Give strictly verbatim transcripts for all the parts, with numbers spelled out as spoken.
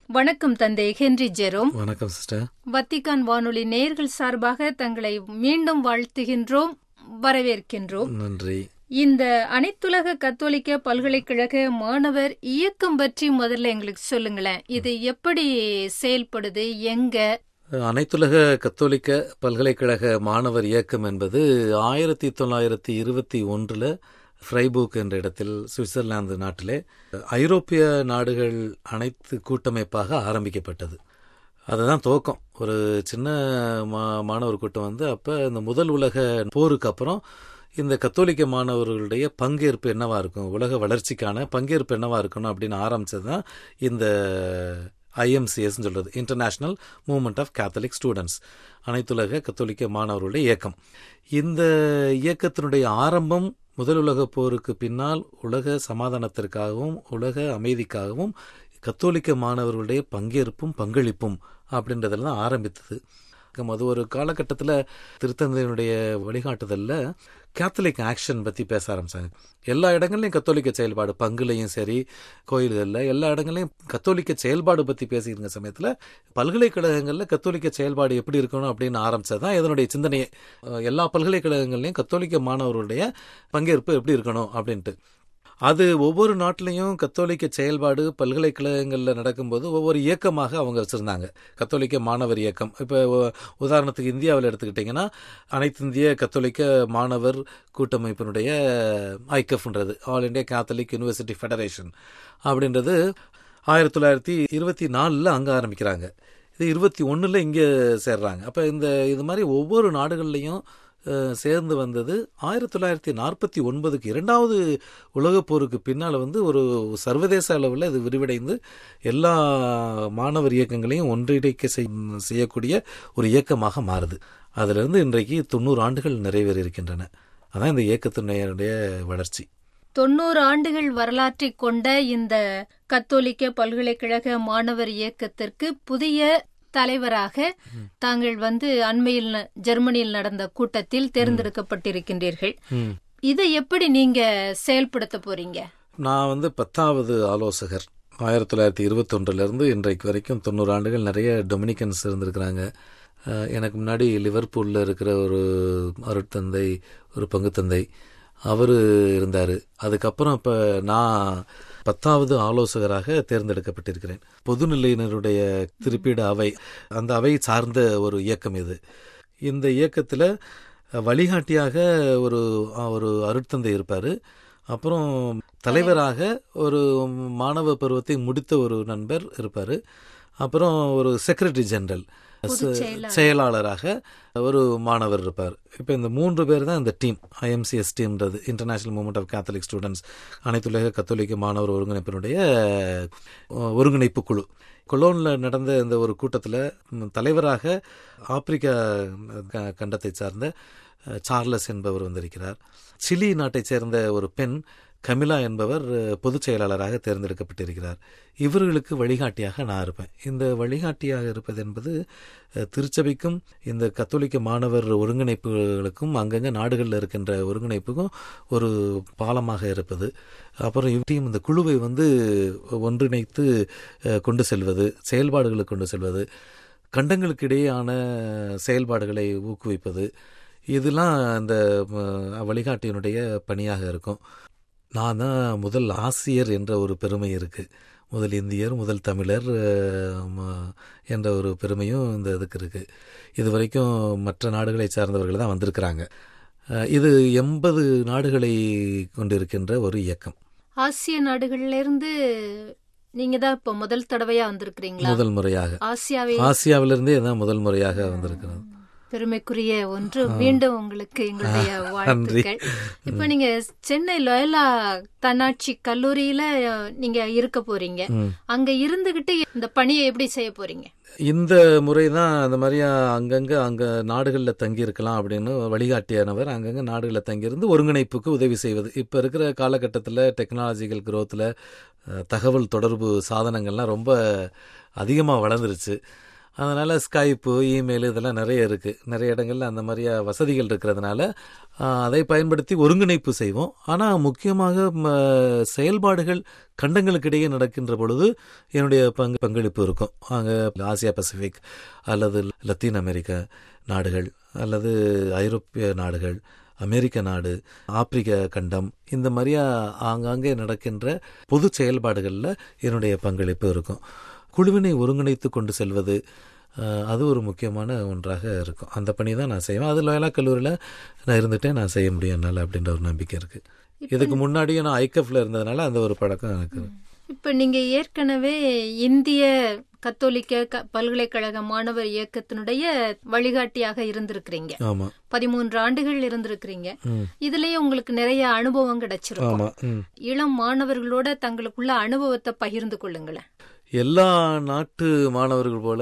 வணக்கம் தந்தை Henry Jerome. வணக்கம் சிஸ்டர். வத்திக்கான் வானொலி நேயர்கள் சார்பாக தங்களை மீண்டும் வாழ்த்துகின்றோம், வரவேற்கின்றோம். நன்றி. இந்த அனைத்துலக கத்தோலிக்க பல்கலைக்கழக மாணவர் இயக்கம் பற்றி முதல்ல எங்களுக்கு சொல்லுங்களேன். இது எப்படி செயல்படுது, எங்க? அனைத்துலக கத்தோலிக்க பல்கலைக்கழக மாணவர் இயக்கம் என்பது ஆயிரத்தி தொள்ளாயிரத்தி இருபத்தி ஒன்றுல ஃப்ரைபூக் என்ற இடத்தில் சுவிட்சர்லாந்து நாட்டிலே ஐரோப்பிய நாடுகள் அனைத்து கூட்டமைப்பாக ஆரம்பிக்கப்பட்டது. அதுதான் துவக்கம். ஒரு சின்ன மா மாணவர் கூட்டம் வந்து அப்போ இந்த முதல் உலக போருக்கு அப்புறம் இந்த கத்தோலிக்க மாணவர்களுடைய பங்கேற்பு என்னவா இருக்கும், உலக வளர்ச்சிக்கான பங்கேற்பு என்னவா இருக்கணும் அப்படின்னு ஆரம்பித்தது தான் இந்த ஐஎம்சிஎஸ் சொல்றது, international movement of Catholic students, அனைத்துலக கத்தோலிக்க மாணவர்களுடைய இயக்கம். இந்த இயக்கத்தினுடைய ஆரம்பம் முதல் உலக போருக்கு பின்னால் உலக சமாதானத்திற்காகவும் உலக அமைதிக்காகவும் கத்தோலிக்க மாணவர்களுடைய பங்கேற்பும் பங்களிப்பும் அப்படின்றதுல தான் ஆரம்பித்தது. அது ஒரு காலகட்டத்தில் திருத்தந்தையினுடைய வழிகாட்டுதலில் கேத்தலிக் ஆக்ஷன் பற்றி பேச ஆரம்பித்தாங்க. எல்லா இடங்கள்லையும் கத்தோலிக்க செயல்பாடு, பங்குலையும் சரி கோயில்களில் எல்லா இடங்கள்லையும் கத்தோலிக்க செயல்பாடு பற்றி பேசிக்கிற சமயத்தில் பல்கலைக்கழகங்களில் கத்தோலிக்க செயல்பாடு எப்படி இருக்கணும் அப்படின்னு ஆரம்பித்தது தான் இதனுடைய சிந்தனையே. எல்லா பல்கலைக்கழகங்கள்லையும் கத்தோலிக்க மாணவர்களுடைய பங்கேற்பு எப்படி இருக்கணும் அப்படின்ட்டு. அது ஒவ்வொரு நாட்டிலையும் கத்தோலிக்க செயல்பாடு பல்கலைக்கழகங்களில் நடக்கும்போது ஒவ்வொரு இயக்கமாக அவங்க வச்சுருந்தாங்க. கத்தோலிக்க மாணவர் இயக்கம், இப்போ உதாரணத்துக்கு இந்தியாவில் எடுத்துக்கிட்டிங்கன்னா அனைத்து இந்திய கத்தோலிக்க மாணவர் கூட்டமைப்பினுடைய ஐக்கஃப்ன்றது, all India Catholic university federation அப்படின்றது ஆயிரத்தி தொள்ளாயிரத்தி இருபத்தி நாலில் அங்கே ஆரம்பிக்கிறாங்க. இது இருபத்தி ஒன்றில் இங்கே சேர்றாங்க. அப்போ இந்த இது மாதிரி ஒவ்வொரு நாடுகள்லையும் சேர்ந்து வந்தது. ஆயிரத்தி தொள்ளாயிரத்தி நாற்பத்தி ஒன்பதுக்கு இரண்டாவது உலகப் போருக்கு பின்னால் வந்து ஒரு சர்வதேச அளவில் இது விரிவடைந்து எல்லா மாணவர் இயக்கங்களையும் ஒன்றிணைக்க செய்யக்கூடிய ஒரு இயக்கமாக மாறுது. அதிலிருந்து இன்றைக்கு தொண்ணூறு ஆண்டுகள் நிறைவேறி இருக்கின்றன. அதான் இந்த இயக்கத்தினுடைய வளர்ச்சி. தொண்ணூறு ஆண்டுகள் வரலாற்றை கொண்ட இந்த கத்தோலிக்க பல்கலைக்கழக மாணவர் இயக்கத்திற்கு புதிய தலைவராக தாங்கள் வந்து அண்மையில் ஜெர்மனியில் நடந்த கூட்டத்தில் தேர்ந்தெடுக்கப்பட்டிருக்கின்றீர்கள். இதை எப்படி நீங்க செயல்படுத்த போறீங்க? நான் வந்து பத்தாவது ஆலோசகர். ஆயிரத்தி தொள்ளாயிரத்தி இருபத்தி ஒன்றுல இருந்து இன்றைக்கு வரைக்கும் தொண்ணூறு ஆண்டுகள் நிறைய டொமினிக்கன்ஸ் இருந்திருக்கிறாங்க. எனக்கு முன்னாடி லிவர்பூல்ல இருக்கிற ஒரு அருட்தந்தை, ஒரு பங்குத்தந்தை, அவர் இருந்தார். அதுக்கப்புறம் இப்போ நான் பத்தாவது ஆலோசகராக தேர்ந்தெடுக்கப்பட்டிருக்கிறேன். பொதுநிலையினருடைய திருப்பீடு அவை, அந்த அவை சார்ந்த ஒரு இயக்கம் இது. இந்த இயக்கத்தில் வழிகாட்டியாக ஒரு ஒரு அருட்தந்தை இருப்பார். அப்புறம் தலைவராக ஒரு மாணவ பருவத்தை முடித்த ஒரு நண்பர் இருப்பார். அப்புறம் ஒரு செக்ரட்டரி ஜெனரல், செயலாளராக ஒரு மாணவர் இருப்பார். இப்போ இந்த மூன்று பேர் தான் இந்த டீம், ஐஎம்சிஎஸ் டீம்ன்றது, international movement of Catholic students, அனைத்துலக கத்தோலிக்க மாணவர் ஒருங்கிணைப்பினுடைய ஒருங்கிணைப்பு குழு. கொலோனில் நடந்த இந்த ஒரு கூட்டத்தில் தலைவராக ஆப்பிரிக்கா கண்டத்தை சார்ந்த சார்லஸ் என்பவர் வந்திருக்கிறார். சிலி நாட்டை சேர்ந்த ஒரு பெண் கமிலா என்பவர் பொதுச் செயலாளராக தேர்ந்தெடுக்கப்பட்டிருக்கிறார். இவர்களுக்கு வழிகாட்டியாக நான் இருப்பேன். இந்த வழிகாட்டியாக இருப்பது என்பது திருச்சபைக்கும் இந்த கத்தோலிக்க மாணவர் ஒருங்கிணைப்புகளுக்கும் அங்கங்கே நாடுகளில் இருக்கின்ற ஒருங்கிணைப்புக்கும் ஒரு பாலமாக இருப்பது. அப்புறம் இவற்றையும் இந்த குழுவை வந்து ஒன்றிணைத்து கொண்டு செல்வது, செயல்பாடுகளை கொண்டு செல்வது, கண்டங்களுக்கு இடையேயான செயல்பாடுகளை ஊக்குவிப்பது, இதெல்லாம் அந்த வழிகாட்டியினுடைய பணியாக இருக்கும். நான் தான் முதல் ஆசிரியர் என்ற ஒரு பெருமை இருக்குது. முதல் இந்தியர், முதல் தமிழர் என்ற ஒரு பெருமையும் இந்த இதுக்கு இருக்குது. இது வரைக்கும் மற்ற நாடுகளை சார்ந்தவர்கள் தான் வந்திருக்கிறாங்க. இது எண்பது நாடுகளை கொண்டிருக்கின்ற ஒரு இயக்கம். ஆசிய நாடுகளிலிருந்து நீங்க தான் இப்போ முதல் தடவையா வந்திருக்கிறீங்களா? முதல் முறையாக ஆசியாவே ஆசியாவிலிருந்தே தான் முதல் முறையாக வந்திருக்கிறது. பெருமைக்குரிய ஒன்று. மீண்டும் உங்களுக்கு எங்களுடைய வாழ்த்துக்கள். இப்ப நீங்க சென்னை லோயலா தன்னாட்சி கல்லூரியில நீங்க இருக்க போறீங்க. அங்க இருந்துகிட்டு இந்த பணியை எப்படி செய்ய போறீங்க? இந்த முறை தான் அந்த மாதிரியா அங்கங்கே அங்கே நாடுகளில் தங்கி இருக்கலாம் அப்படின்னு வழிகாட்டியானவர் அங்கங்கே நாடுகளில் தங்கியிருந்து ஒருங்கிணைப்புக்கு உதவி செய்வது. இப்போ இருக்கிற காலகட்டத்தில் டெக்னாலஜிக்கல் குரோத்தில் தகவல் தொடர்பு சாதனங்கள்லாம் ரொம்ப அதிகமாக வளர்ந்துருச்சு. அதனால் ஸ்கைப்பு, இமெயில் இதெல்லாம் நிறைய இருக்குது. நிறைய இடங்களில் அந்த மாதிரியா வசதிகள் இருக்கிறதுனால அதை பயன்படுத்தி ஒருங்கிணைப்பு செய்வோம். ஆனால் முக்கியமாக செயல்பாடுகள் கண்டங்களுக்கிடையே நடக்கின்ற பொழுது என்னுடைய பங்கு பங்களிப்பு இருக்கும். அங்கே ஆசியா பசிபிக் அல்லது லத்தீன் அமெரிக்க நாடுகள் அல்லது ஐரோப்பிய நாடுகள், அமெரிக்க நாடு, ஆப்பிரிக்க கண்டம், இந்த மாதிரியா ஆங்காங்கே நடக்கின்ற பொது செயல்பாடுகளில் என்னுடைய பங்களிப்பு இருக்கும். குழுவினை ஒருங்கிணைத்து கொண்டு செல்வது அது ஒரு முக்கியமான ஒன்றாக இருக்கும். அந்த பணி தான் நான் செய்வேன். அது லோயலா கல்லூரியில் நான் இருந்துட்டேன், நான் செய்ய முடியும் என்னால் அப்படின்ற ஒரு நம்பிக்கை இருக்குது. இதுக்கு முன்னாடியும் நான் ஐகஃப்ல இருந்ததுனால அந்த ஒரு பழக்கம் எனக்கு. இப்போ நீங்கள் ஏற்கனவே இந்திய கத்தோலிக்க பல்கலைக்கழக மாணவர் இயக்கத்தினுடைய வழிகாட்டியாக இருந்திருக்கிறீங்க. ஆமா, பதிமூன்று ஆண்டுகள் இருந்திருக்கிறீங்க. இதுலயே உங்களுக்கு நிறைய அனுபவம் கிடைச்சிருக்கும். இளம் மாணவர்களோட தங்களுக்குள்ள அனுபவத்தை பகிர்ந்து கொள்ளுங்களேன். எல்லா நாட்டு மாணவர்கள் போல,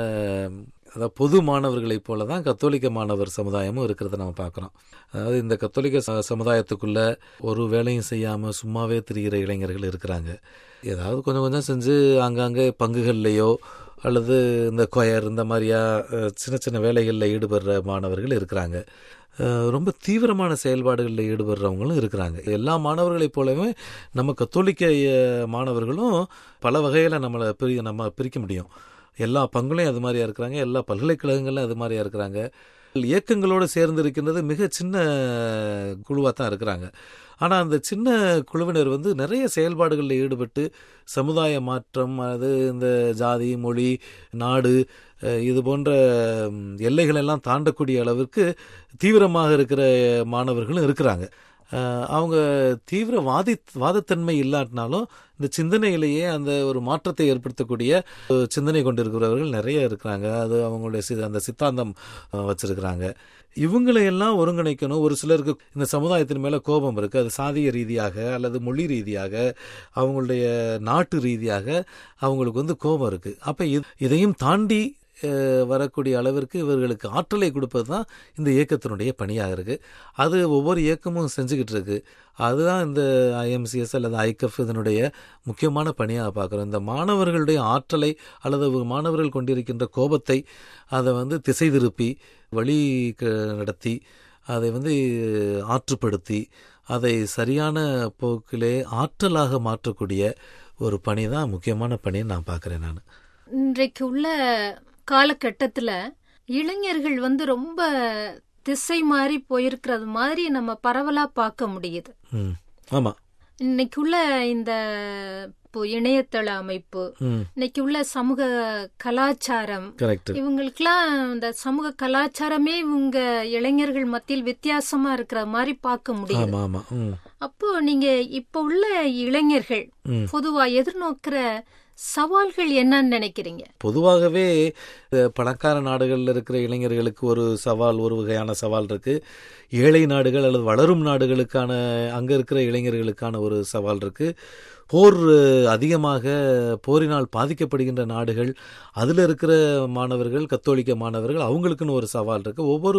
அதாவது பொது மாணவர்களைப் போல தான் கத்தோலிக்க மாணவர் சமுதாயமும் இருக்கிறத நம்ம பார்க்குறோம். அதாவது இந்த கத்தோலிக்க சமுதாயத்துக்குள்ள ஒரு வேலையும் செய்யாமல் சும்மாவே திரிகிற இளைஞர்கள் இருக்கிறாங்க. ஏதாவது கொஞ்சம் கொஞ்சம் செஞ்சு ஆங்காங்கே பங்குகள்லையோ அல்லது இந்த கொயர் இந்த மாதிரியா சின்ன சின்ன வேலைகளில் ஈடுபடுற மாணவர்கள் இருக்கிறாங்க. ரொம்ப தீவிரமான செயல்பாடுகளில் ஈடுபடுறவங்களும் இருக்கிறாங்க. எல்லா மாணவர்களைப் போலவே நம்ம கத்தோலிக்க மாணவர்களும் பல வகையில் நம்மளை பிரி நம்ம பிரிக்க முடியும். எல்லா பங்குலையும் அது மாதிரியா இருக்கிறாங்க, எல்லா பல்கலைக்கழகங்களும் அது மாதிரியா இருக்கிறாங்க. இயக்கங்களோடு சேர்ந்து இருக்கின்றது மிக சின்ன குழுவாக தான் இருக்கிறாங்க. ஆனால் அந்த சின்ன குழுவினர் வந்து நிறைய செயல்பாடுகளில் ஈடுபட்டு சமுதாய மாற்றம், அது இந்த ஜாதி, மொழி, நாடு இது போன்ற எல்லைகளெல்லாம் தாண்டக்கூடிய அளவிற்கு தீவிரமாக இருக்கிற மாணவர்களும் இருக்கிறாங்க. அவங்க தீவிர வாதி வாதத்தன்மை இல்லாட்டினாலும் இந்த சிந்தனையிலேயே அந்த ஒரு மாற்றத்தை ஏற்படுத்தக்கூடிய சிந்தனை கொண்டிருக்கிறவர்கள் நிறைய இருக்கிறாங்க. அது அவங்களுடைய சி அந்த சித்தாந்தம் வச்சிருக்கிறாங்க. இவங்களையெல்லாம் ஒருங்கிணைக்கணும். ஒரு சிலருக்கு இந்த சமுதாயத்தின் மேலே கோபம் இருக்குது. அது சாதிய ரீதியாக அல்லது மொழி ரீதியாக, அவங்களுடைய நாட்டு ரீதியாக அவங்களுக்கு வந்து கோபம் இருக்குது. அப்போ இதையும் தாண்டி வரக்கூடிய அளவிற்கு இவர்களுக்கு ஆற்றலை கொடுப்பது தான் இந்த இயக்கத்தினுடைய பணியாக இருக்குது. அது ஒவ்வொரு இயக்கமும் செஞ்சுக்கிட்டு இருக்கு. அதுதான் இந்த ஐஎம்சிஎஸ் அல்லது ஐகஃப் இதனுடைய முக்கியமான பணியாக பார்க்குறோம். இந்த மாணவர்களுடைய ஆற்றலை அல்லது மாணவர்கள் கொண்டிருக்கின்ற கோபத்தை அதை வந்து திசை திருப்பி வழி நடத்தி அதை வந்து ஆற்றுப்படுத்தி அதை சரியான போக்கிலே ஆற்றலாக மாற்றக்கூடிய ஒரு பணி தான் முக்கியமான பணின்னு நான் பார்க்குறேன். நான் இன்றைக்கு உள்ள காலகட்டத்துல இளைஞர்கள் வந்து ரொம்ப திசை மாறி போயிருக்கிறது மாதிரி நம்ம பரவலா பார்க்க முடியுது. ஆமா, இன்னைக்கு உள்ள இந்த இணையதள அமைப்பு, இன்னைக்கு உள்ள சமூக கலாச்சாரம், இவங்களுக்கெல்லாம் இந்த சமூக கலாச்சாரமே இவங்க இளைஞர்கள் மத்தியில் வித்தியாசமா இருக்கிற மாதிரி பார்க்க முடியும். அப்போ நீங்க இப்ப உள்ள இளைஞர்கள் பொதுவா எதிர்நோக்கிற சவால்கள் என்னன்னு நினைக்கிறீங்க? பொதுவாகவே பணக்கார நாடுகளில் இருக்கிற இளைஞர்களுக்கு ஒரு சவால், ஒரு வகையான சவால் இருக்கு. ஏழை நாடுகள் அல்லது வளரும் நாடுகளுக்கான அங்க இருக்கிற இளைஞர்களுக்கான ஒரு சவால் இருக்கு. போர் அதிகமாக போரினால் பாதிக்கப்படுகின்ற நாடுகள், அதில் இருக்கிற மாணவர்கள், கத்தோலிக்க மாணவர்கள், அவங்களுக்குன்னு ஒரு சவால் இருக்குது. ஒவ்வொரு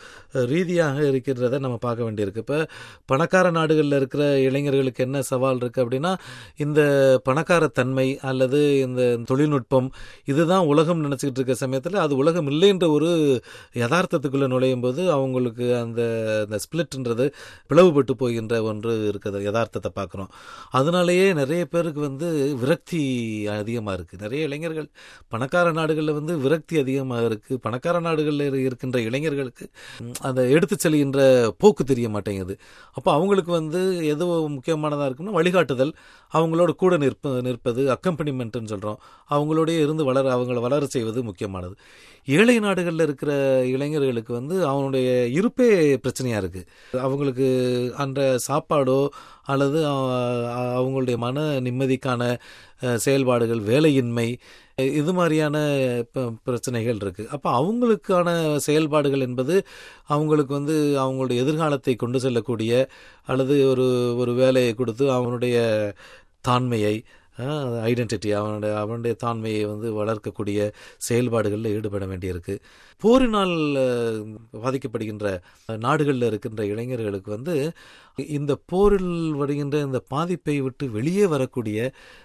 ரீதியாக இருக்கிறத நம்ம பார்க்க வேண்டியிருக்கு. இப்போ பணக்கார நாடுகளில் இருக்கிற இளைஞர்களுக்கு என்ன சவால் இருக்குது அப்படின்னா, இந்த பணக்காரத்தன்மை அல்லது இந்த தொழில்நுட்பம் இதுதான் உலகம் நினச்சிக்கிட்டு இருக்க சமயத்தில் அது உலகம் இல்லைன்ற ஒரு யதார்த்தத்துக்குள்ளே நுழையும் போது அவங்களுக்கு அந்த அந்த ஸ்பிளிட்ன்றது பிளவுபட்டு போகின்ற ஒன்று இருக்கிற யதார்த்தத்தை பார்க்குறோம். அதனாலேயே நிறைய பேருக்கு வந்து விரக்தி அதிகமாக இருக்குது. நிறைய இளைஞர்கள் பணக்கார நாடுகளில் வந்து விரக்தி அதிகமாக இருக்குது. பணக்கார நாடுகளில் இருக்கின்ற இளைஞர்களுக்கு அதை எடுத்து செல்கின்ற போக்கு தெரிய மாட்டேங்குது. அப்போ அவங்களுக்கு வந்து எது முக்கியமானதாக இருக்குன்னா வழிகாட்டுதல், அவங்களோட கூட நிற்ப நிற்பது அக்கம்பனிமெண்ட்னு சொல்கிறோம், அவங்களோடய இருந்து வளர அவங்கள வளர செய்வது முக்கியமானது. ஏழை நாடுகளில் இருக்கிற இளைஞர்களுக்கு வந்து அவனுடைய இருப்பே பிரச்சனையாக இருக்குது. அவங்களுக்கு அந்த சாப்பாடோ அல்லது அவங்களுடைய மன நிம்மதிக்கான செயல்பாடுகள், வேலையின்மை, இது மாதிரியான பிரச்சனைகள் இருக்குது. அப்போ அவங்களுக்கான செயல்பாடுகள் என்பது அவங்களுக்கு வந்து அவங்களுடைய எதிர்காலத்தை கொண்டு செல்லக்கூடிய அல்லது ஒரு ஒரு வேலையை கொடுத்து அவனுடைய தாண்மையை, ஐடென்டிட்டி, அவனுடைய அவனுடைய தாண்மையை வந்து வளர்க்கக்கூடிய செயல்பாடுகளில் ஈடுபட வேண்டியிருக்கு. போரினால் பாதிக்கப்படுகின்ற நாடுகளில் இருக்கின்ற இளைஞர்களுக்கு வந்து இந்த போரில் வருகின்ற இந்த பாதிப்பை விட்டு வெளியே வரக்கூடிய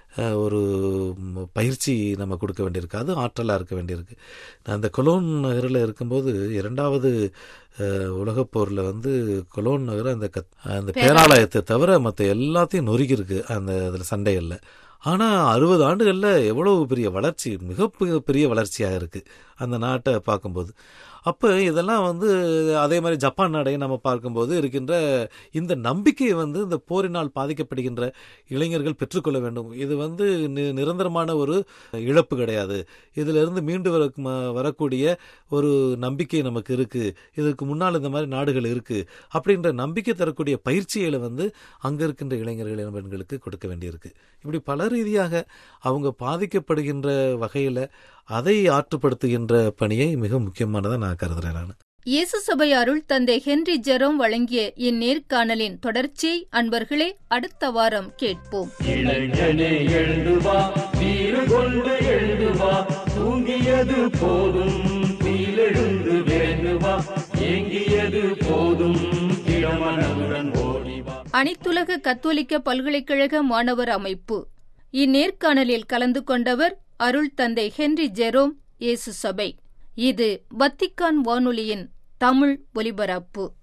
ஒரு பயிற்சி நம்ம கொடுக்க வேண்டியிருக்கு. அது ஆற்றலாக இருக்க வேண்டியிருக்கு. நான் அந்த கொலோன் நகரில் இருக்கும்போது இரண்டாவது உலகப்போரில் வந்து கொலோன் நகர் அந்த கத் அந்த பேராலயத்தை தவிர மற்ற எல்லாத்தையும் நொறுக்கியிருக்கு அந்த அதில் சண்டைகளில். ஆனால் அறுபது ஆண்டுகளில் எவ்வளவு பெரிய வளர்ச்சி, மிக பெரிய வளர்ச்சியாக இருக்குது அந்த நாட்டை பார்க்கும்போது. அப்போ இதெல்லாம் வந்து அதே மாதிரி ஜப்பான் நாடையும் நம்ம பார்க்கும்போது இருக்கின்ற இந்த நம்பிக்கையை வந்து இந்த போரினால் பாதிக்கப்படுகின்ற இளைஞர்கள் பெற்றுக்கொள்ள வேண்டும். இது வந்து நிரந்தரமான ஒரு இழப்பு கிடையாது. இதிலிருந்து மீண்டு வர வரக்கூடிய ஒரு நம்பிக்கை நமக்கு இருக்குது. இதற்கு முன்னால் இந்த மாதிரி நாடுகள் இருக்குது அப்படின்ற நம்பிக்கை தரக்கூடிய பயிற்சிகளை வந்து அங்கே இருக்கின்ற இளைஞர்கள் இளம்பெண்களுக்கு கொடுக்க வேண்டியிருக்கு. இப்படி பல ரீதியாக அவங்க பாதிக்கப்படுகின்ற வகையில் அதை ஆற்றுப்படுத்துகின்ற பணியை மிக முக்கியமானதாக நான் கருதுறேன். நான் இயேசு சபை அருள் தந்தை ஹென்றி ஜெரோம் வழங்கிய இந்நேர்காணலின் தொடர்ச்சியை அன்பர்களே அடுத்த வாரம் கேட்போம். இளைஞனே எழுந்துவா, வீறு கொண்டு எழுந்துவா, தூங்கியது போதும் தீலெழுந்து வேண்டுவா, ஏங்கியது போதும் இளமனதுடன் ஓடிவா. அனைத்துலக கத்தோலிக்க பல்கலைக்கழக மாணவர் அமைப்பு இந்நேர்காணலில் கலந்து கொண்டவர் அருள் தந்தை ஹென்றி ஜெரோம், இயேசு சபை. இது வத்திக்கான் வானொலியின் தமிழ் ஒலிபரப்பு.